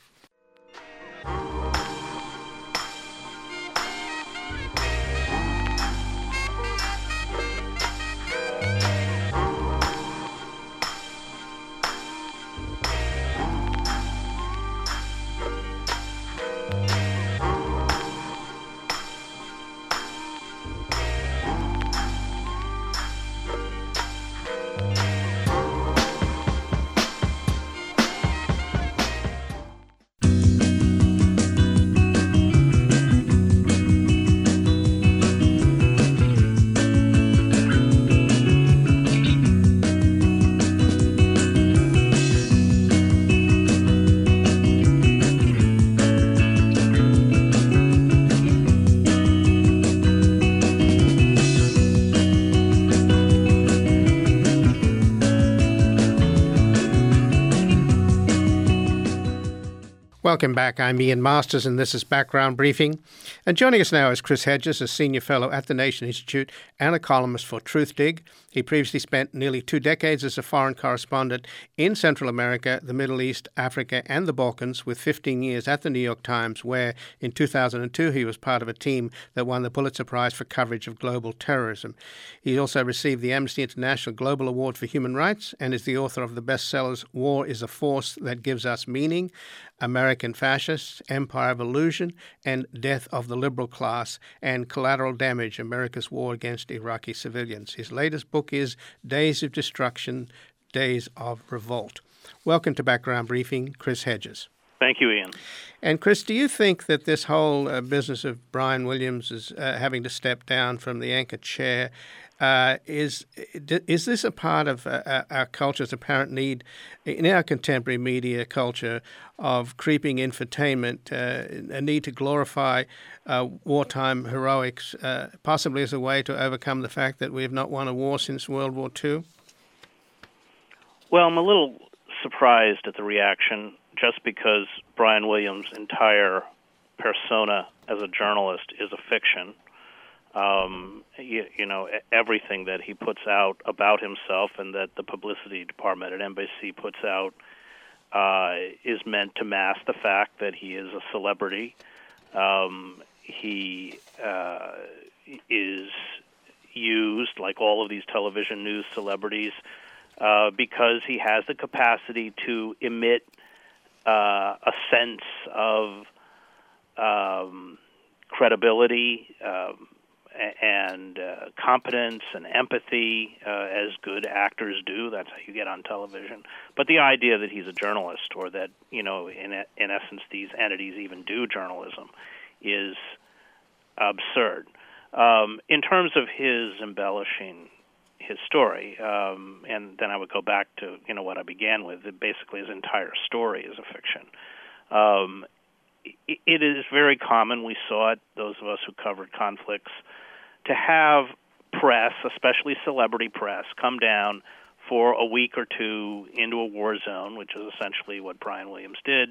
Welcome back. I'm Ian Masters, and this is Background Briefing. And joining us now is Chris Hedges, a senior fellow at the Nation Institute and a columnist for Truthdig. He previously spent nearly two decades as a foreign correspondent in Central America, the Middle East, Africa, and the Balkans, with fifteen years at the New York Times, where in two thousand two he was part of a team that won the Pulitzer Prize for coverage of global terrorism. He also received the Amnesty International Global Award for Human Rights and is the author of the bestsellers War is a Force That Gives Us Meaning, American Fascists, Empire of Illusion, and Death of the Liberal Class, and Collateral Damage, America's War Against Iraqi Civilians. His latest book is Days of Destruction, Days of Revolt. Welcome to Background Briefing, Chris Hedges. Thank you, Ian. And Chris, do you think that this whole uh, business of Brian Williams is uh, having to step down from the anchor chair, uh, is is this a part of uh, our culture's apparent need in our contemporary media culture of creeping infotainment, uh, a need to glorify uh, wartime heroics, uh, possibly as a way to overcome the fact that we have not won a war since World War Two? Well, I'm a little surprised at the reaction, just because Brian Williams' entire persona as a journalist is a fiction. Um, you, you know, everything that he puts out about himself and that the publicity department at N B C puts out uh, is meant to mask the fact that he is a celebrity. Um, he uh, is used, like all of these television news celebrities, uh, because he has the capacity to emit Uh, a sense of um, credibility um, and uh, competence and empathy, uh, as good actors do. That's how you get on television. But the idea that he's a journalist, or that, you know, in in essence these entities even do journalism, is absurd. Um, in terms of his embellishing his story, um, and then I would go back to, you know, what I began with. That basically, his entire story is a fiction. Um, it, it is very common, we saw it, those of us who covered conflicts, to have press, especially celebrity press, come down for a week or two into a war zone, which is essentially what Brian Williams did,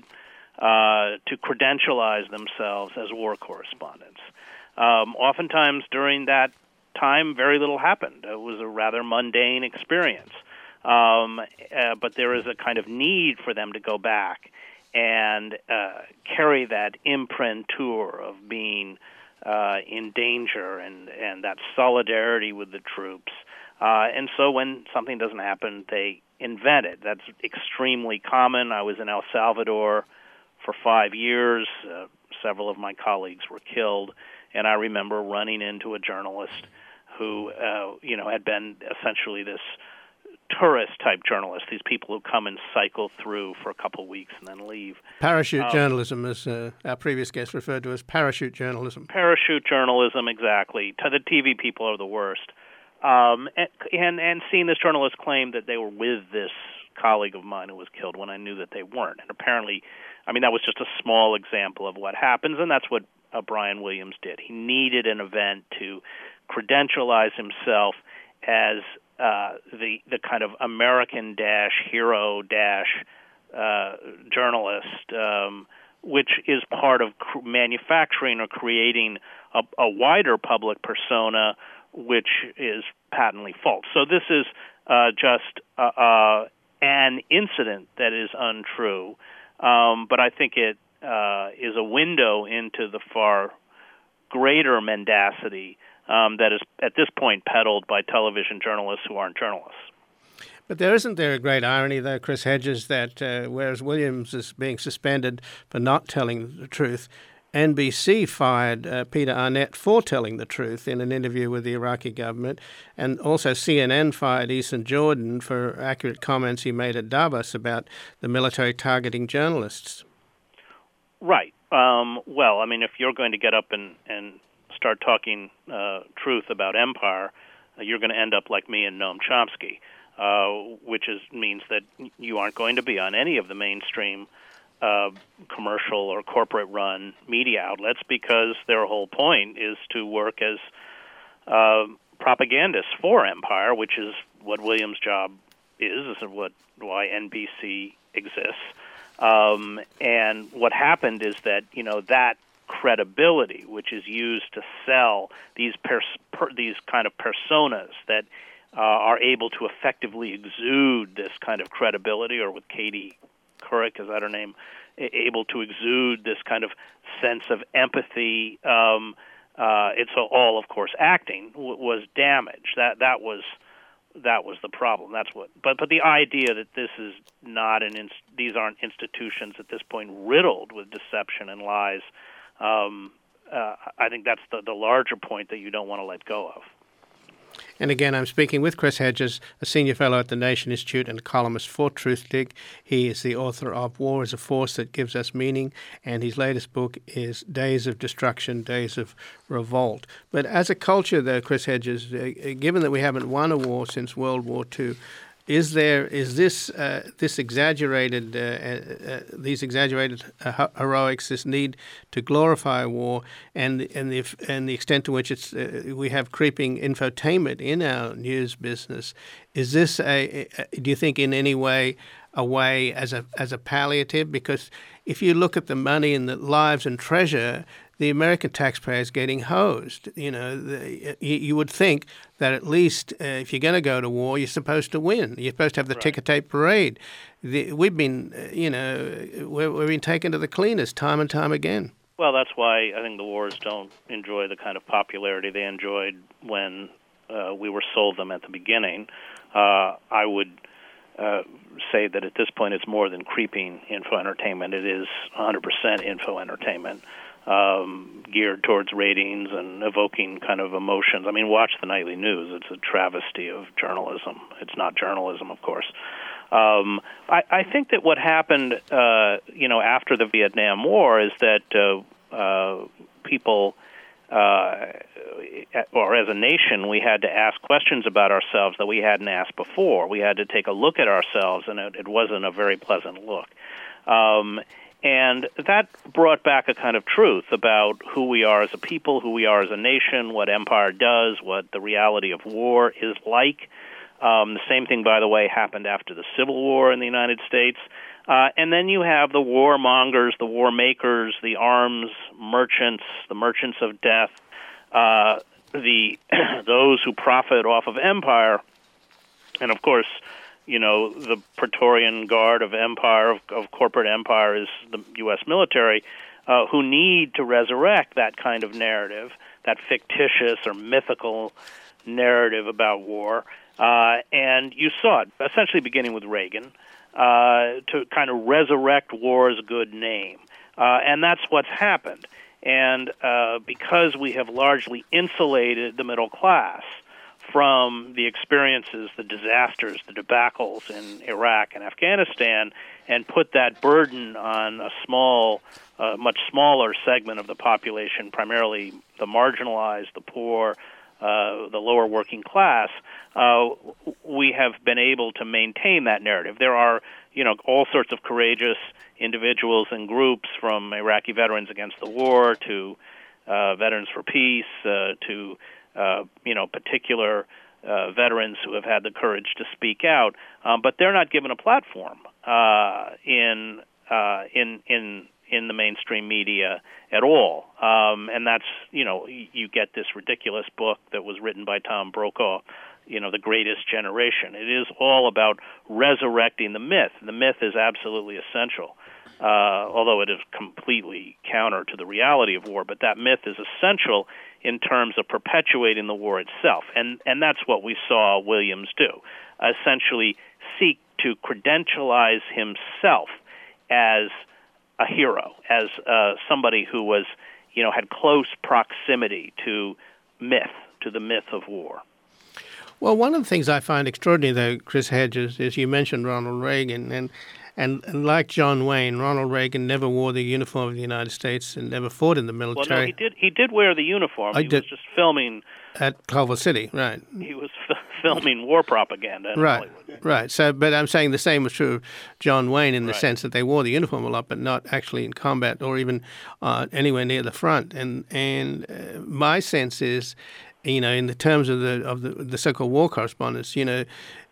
uh, to credentialize themselves as war correspondents. Um, oftentimes during that time, very little happened. It was a rather mundane experience. Um, uh, but there is a kind of need for them to go back and uh, carry that imprimatur of being uh, in danger and, and that solidarity with the troops. Uh, and so when something doesn't happen, they invent it. That's extremely common. I was in El Salvador for five years. Uh, several of my colleagues were killed, and I remember running into a journalist who, uh, you know, had been essentially this tourist-type journalist, these people who come and cycle through for a couple of weeks and then leave. Parachute um, journalism, as uh, our previous guest referred to as parachute journalism. Parachute journalism, exactly. The T V people are the worst. Um, and, and, and seeing this journalist claim that they were with this colleague of mine who was killed when I knew that they weren't. And apparently, I mean, that was just a small example of what happens, and that's what uh, Brian Williams did. He needed an event to credentialize himself as uh, the the kind of American dash hero dash uh, journalist, um, which is part of cr- manufacturing or creating a, a wider public persona, which is patently false. So this is uh, just uh, uh, an incident that is untrue, um, but I think it uh, is a window into the far greater mendacity Um, that is, at this point, peddled by television journalists who aren't journalists. But there isn't there a great irony, though, Chris Hedges, that uh, whereas Williams is being suspended for not telling the truth, N B C fired uh, Peter Arnett for telling the truth in an interview with the Iraqi government, and also C N N fired Ethan Jordan for accurate comments he made at Davos about the military targeting journalists. Right. Um, well, I mean, if you're going to get up and, and start talking uh, truth about empire, uh, you're going to end up like me and Noam Chomsky, uh, which is means that you aren't going to be on any of the mainstream uh, commercial or corporate-run media outlets, because their whole point is to work as uh, propagandists for empire, which is what Williams' job is, is what why N B C exists. Um, and what happened is that, you know, that credibility, which is used to sell these pers- per- these kind of personas that uh, are able to effectively exude this kind of credibility, or with Katie Couric, is that her name, able to exude this kind of sense of empathy. Um, uh, it's all, of course, acting w- was damaged. That that was that was the problem. That's what. But but the idea that this is not an inst- these aren't institutions at this point riddled with deception and lies. Um, uh, I think that's the, the larger point that you don't want to let go of. And again, I'm speaking with Chris Hedges, a senior fellow at the Nation Institute and a columnist for Truthdig. He is the author of War is a Force That Gives Us Meaning, and his latest book is Days of Destruction, Days of Revolt. But as a culture, though, Chris Hedges, uh, given that we haven't won a war since World War Two, Is there is this uh, this exaggerated uh, uh, these exaggerated uh, heroics, this need to glorify war, and and the and the extent to which it's uh, we have creeping infotainment in our news business? Is this a, a do you think in any way a way as a as a palliative? Because if you look at the money and the lives and treasure, the American taxpayer is getting hosed. You know, the, you, you would think that at least uh, if you're going to go to war, you're supposed to win. You're supposed to have the Right. ticker tape parade. The, we've been, uh, you know, we're, we've been taken to the cleaners time and time again. Well, that's why I think the wars don't enjoy the kind of popularity they enjoyed when uh, we were sold them at the beginning. Uh, I would uh, say that at this point it's more than creeping info entertainment. It is one hundred percent info entertainment. Um, geared towards ratings and evoking kind of emotions. I mean, watch the nightly news. It's a travesty of journalism. It's not journalism, of course. Um, I, I think that what happened, uh, you know, after the Vietnam War is that uh, uh, people, uh, or as a nation, we had to ask questions about ourselves that we hadn't asked before. We had to take a look at ourselves, and it, it wasn't a very pleasant look. Um, And that brought back a kind of truth about who we are as a people, who we are as a nation, what empire does, what the reality of war is like. Um, the same thing, by the way, happened after the Civil War in the United States. Uh, and then you have the warmongers, the war makers, the arms merchants, the merchants of death, uh, the those who profit off of empire. And, of course, you know, the Praetorian Guard of empire, of, of corporate empire, is the U S military, uh, who need to resurrect that kind of narrative, that fictitious or mythical narrative about war. Uh, and you saw it, essentially beginning with Reagan, uh, to kind of resurrect war's good name. Uh, and that's what's happened. And uh, because we have largely insulated the middle class from the experiences, the disasters, the debacles in Iraq and Afghanistan, and put that burden on a small, uh, much smaller segment of the population, primarily the marginalized, the poor, uh, the lower working class, uh, we have been able to maintain that narrative. There are, you know, all sorts of courageous individuals and groups, from Iraqi Veterans Against the War to uh, Veterans for Peace uh, to Uh, you know, particular uh, veterans who have had the courage to speak out, um, but they're not given a platform uh, in uh, in in in the mainstream media at all. Um, and that's, you know, you, you get this ridiculous book that was written by Tom Brokaw, you know, The Greatest Generation. It is all about resurrecting the myth. The myth is absolutely essential. Uh, although it is completely counter to the reality of war, but that myth is essential in terms of perpetuating the war itself. And, and that's what we saw Williams do, essentially seek to credentialize himself as a hero, as uh, somebody who was, you know, had close proximity to myth, to the myth of war. Well, one of the things I find extraordinary, though, Chris Hedges, is you mentioned Ronald Reagan, and And, and like John Wayne, Ronald Reagan never wore the uniform of the United States and never fought in the military. Well, no, he did. He did wear the uniform. I he did. was just filming At Culver City, right? He was f- filming war propaganda in right, Hollywood. Right. So, but I'm saying the same was true of John Wayne in the Right. sense that they wore the uniform a lot, but not actually in combat or even uh, anywhere near the front. And and uh, my sense is, you know, in the terms of the of the, the so-called war correspondents, you know.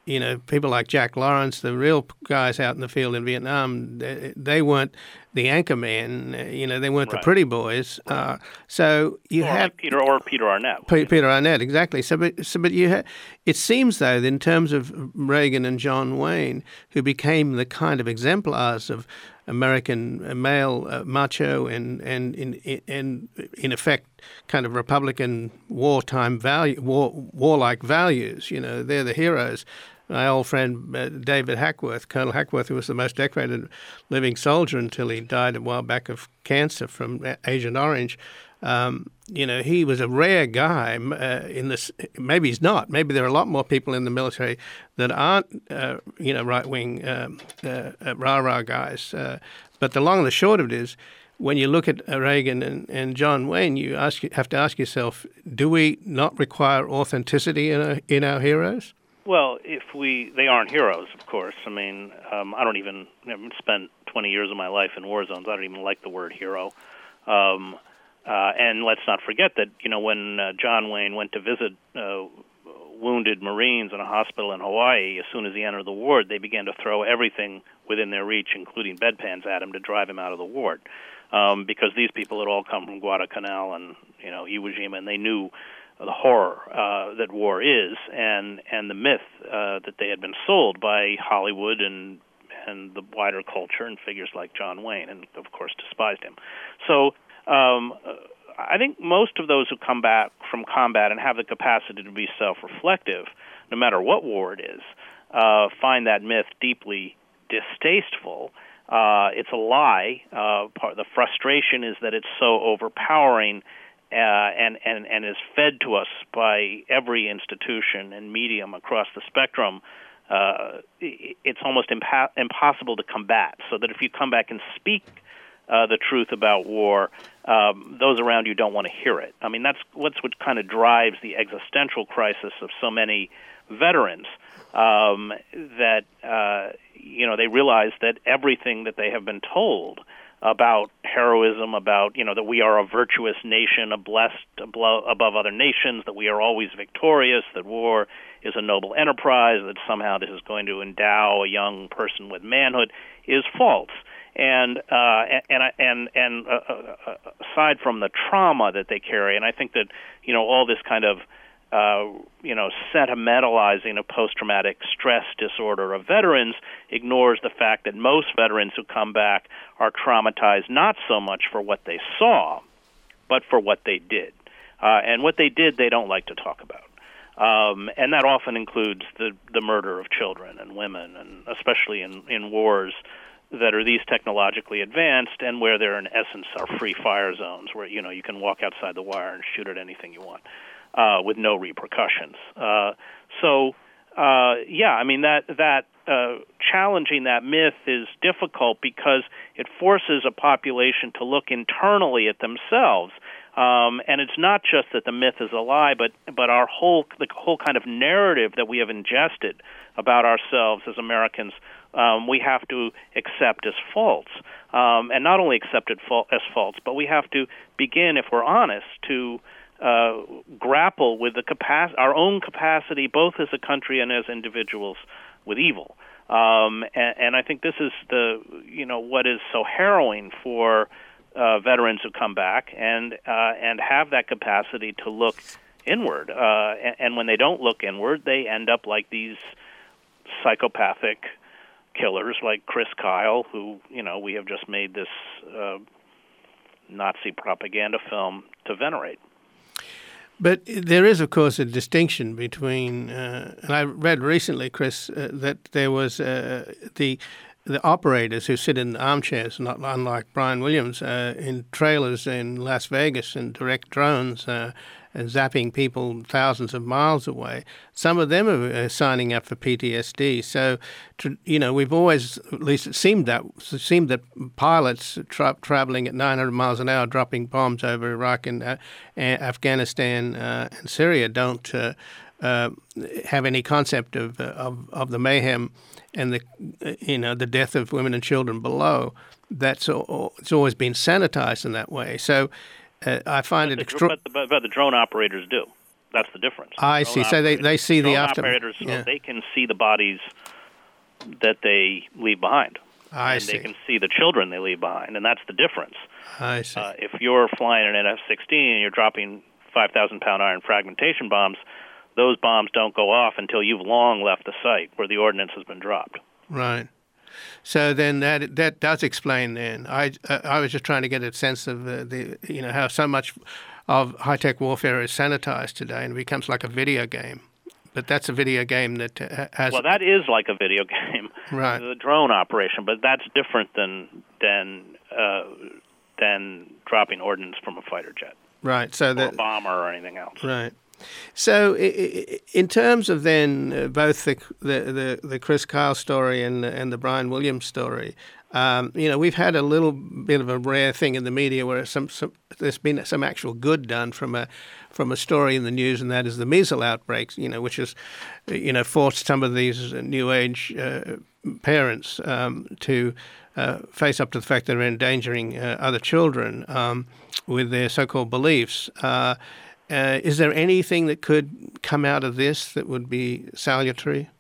you know, people like Jack Lawrence, the real guys out in the field in Vietnam, they, they weren't the anchor men. You know, they weren't right. the pretty boys. Right. Uh, so you or have like Peter or Peter Arnett. P- Peter Arnett, exactly. So, but, so, but you ha- it seems though, that in terms of Reagan and John Wayne, who became the kind of exemplars of American male uh, macho and and in in in effect kind of Republican wartime value war warlike values. You know, they're the heroes. My old friend uh, David Hackworth, Colonel Hackworth, who was the most decorated living soldier until he died a while back of cancer from Agent Orange. Um, you know, he was a rare guy uh, in this. Maybe he's not. Maybe there are a lot more people in the military that aren't, uh, you know, right-wing um, uh, uh, rah-rah guys. Uh, but the long and the short of it is, when you look at Reagan and, and John Wayne, you ask have to ask yourself, do we not require authenticity in our, in our heroes? Well, if we, they aren't heroes, of course. I mean, um, I don't even, I've spent twenty years of my life in war zones. I don't even like the word hero. Um, uh, and let's not forget that, you know, when uh, John Wayne went to visit uh, wounded Marines in a hospital in Hawaii, as soon as he entered the ward, they began to throw everything within their reach, including bedpans, at him to drive him out of the ward. Um, because these people had all come from Guadalcanal and, you know, Iwo Jima, and they knew the horror uh, that war is, and and the myth uh, that they had been sold by Hollywood and and the wider culture and figures like John Wayne, and of course despised him. So um, I think most of those who come back from combat and have the capacity to be self-reflective, no matter what war it is, uh, find that myth deeply distasteful. Uh, it's a lie. Uh, part, the frustration is that it's so overpowering uh, and, and, and is fed to us by every institution and medium across the spectrum. Uh, it's almost impa- impossible to combat, so that if you come back and speak uh, the truth about war, um, those around you don't want to hear it. I mean, that's what's what kind of drives the existential crisis of so many veterans, um, that, uh, you know, they realize that everything that they have been told about heroism, about, you know, that we are a virtuous nation, a blessed above other nations, that we are always victorious, that war is a noble enterprise, that somehow this is going to endow a young person with manhood, is false. And uh, and and and uh, uh, aside from the trauma that they carry, and I think that, you know, all this kind of Uh, you know, sentimentalizing of post-traumatic stress disorder of veterans ignores the fact that most veterans who come back are traumatized not so much for what they saw, but for what they did. Uh, and what they did, they don't like to talk about. Um, and that often includes the, the murder of children and women, and especially in, in wars that are these technologically advanced and where there, in essence, are free fire zones where, you know, you can walk outside the wire and shoot at anything you want. Uh, with no repercussions. Uh, so, uh, yeah, I mean, that that uh, challenging that myth is difficult because it forces a population to look internally at themselves. Um, and it's not just that the myth is a lie, but but our whole the whole kind of narrative that we have ingested about ourselves as Americans, um, we have to accept as false. Um, and not only accept it fa- as false, but we have to begin, if we're honest, to Uh, grapple with the capac- our own capacity, both as a country and as individuals, with evil. Um, and, and I think this is the, you know, what is so harrowing for uh, veterans who come back and uh, and have that capacity to look inward. Uh, and, and when they don't look inward, they end up like these psychopathic killers like Chris Kyle, who, you know, we have just made this uh, Nazi propaganda film to venerate. But there is, of course, a distinction between, uh, and I read recently, Chris, uh, that there was uh, the the operators who sit in armchairs, not unlike Brian Williams, uh, in trailers in Las Vegas and direct drones, uh, and zapping people thousands of miles away. Some of them are uh, signing up for P T S D. So, to, you know, we've always, at least it seemed that it seemed that pilots tra- traveling at nine hundred miles an hour, dropping bombs over Iraq and uh, Afghanistan uh, and Syria don't uh, uh, have any concept of, uh, of of the mayhem and the uh, you know the death of women and children below. That's all, it's always been sanitized in that way. So. Uh, I find but it the, extraordinary. But, but, but the drone operators do. That's the difference. I see. So they, they see the after. Operators, yeah. They can see the bodies that they leave behind. I and see. They can see the children they leave behind, and that's the difference. I see. Uh, if you're flying an F sixteen and you're dropping five thousand pound iron fragmentation bombs, those bombs don't go off until you've long left the site where the ordnance has been dropped. Right. So then that that does explain then. I uh, I was just trying to get a sense of the, the you know how so much of high-tech warfare is sanitized today and becomes like a video game. But that's a video game that uh, has... Well, that is like a video game, right? The drone operation, but that's different than than uh, than dropping ordnance from a fighter jet, right? So or that a bomber or anything else, right? So, in terms of then uh, both the, the the the Chris Kyle story and and the Brian Williams story, um, you know, we've had a little bit of a rare thing in the media where some, some there's been some actual good done from a from a story in the news, and that is the measles outbreaks. You know, which has, you know, forced some of these new age uh, parents um, to uh, face up to the fact that they're endangering uh, other children um, with their so-called beliefs. Uh, Uh, is there anything that could come out of this that would be salutary?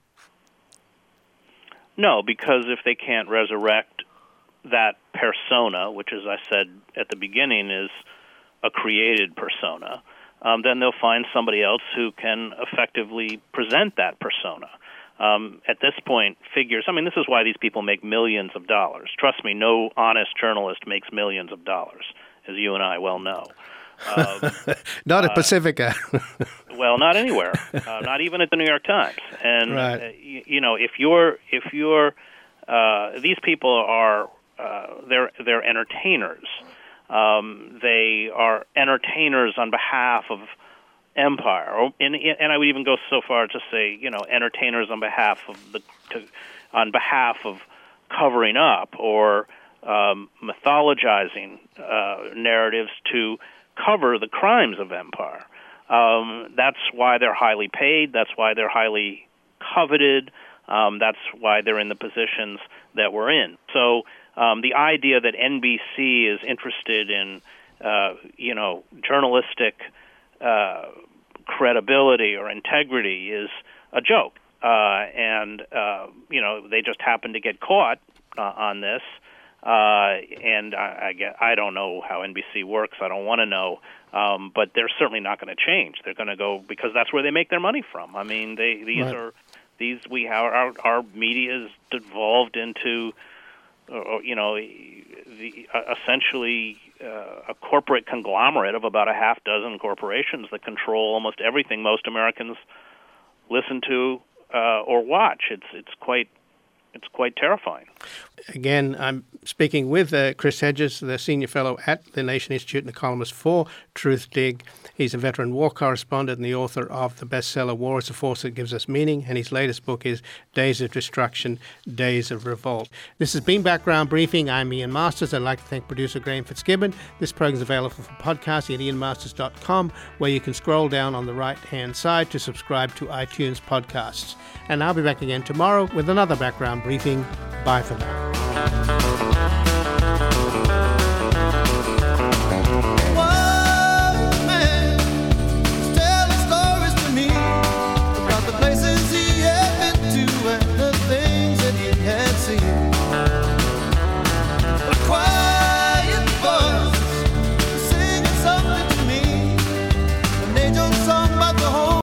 No, because if they can't resurrect that persona, which, as I said at the beginning, is a created persona, um, then they'll find somebody else who can effectively present that persona. Um, at this point, figures, I mean, this is why these people make millions of dollars. Trust me, no honest journalist makes millions of dollars, as you and I well know. Um, not at Pacifica. Uh, well, not anywhere. Uh, not even at the New York Times. And right. uh, you, you know, if you're if you're uh, these people are uh, they're they're entertainers. Um, they are entertainers on behalf of empire, or, and, and I would even go so far as to say, you know, entertainers on behalf of the to, on behalf of covering up or um, mythologizing uh, narratives to cover the crimes of empire. Um, that's why they're highly paid. That's why they're highly coveted. Um, that's why they're in the positions that we're in. So um, the idea that N B C is interested in, uh, you know, journalistic uh, credibility or integrity is a joke. Uh, and, uh, you know, they just happen to get caught uh, on this. Uh, and I, I, get, I don't know how N B C works. I don't want to know. Um, but they're certainly not going to change. They're going to go because that's where they make their money from. I mean, they these right. are these we have our our media is devolved into, uh, you know, the uh, essentially uh, a corporate conglomerate of about a half dozen corporations that control almost everything most Americans listen to uh, or watch. It's it's quite. It's quite terrifying. Again, I'm speaking with uh, Chris Hedges, the senior fellow at the Nation Institute and a columnist for Truthdig. He's a veteran war correspondent and the author of the bestseller War is a Force That Gives Us Meaning, and his latest book is Days of Destruction, Days of Revolt. This has been Background Briefing. I'm Ian Masters. I'd like to thank producer Graham Fitzgibbon. This program is available for podcasting at ian masters dot com, where you can scroll down on the right-hand side to subscribe to iTunes podcasts. And I'll be back again tomorrow with another Background Briefing. Bye for now.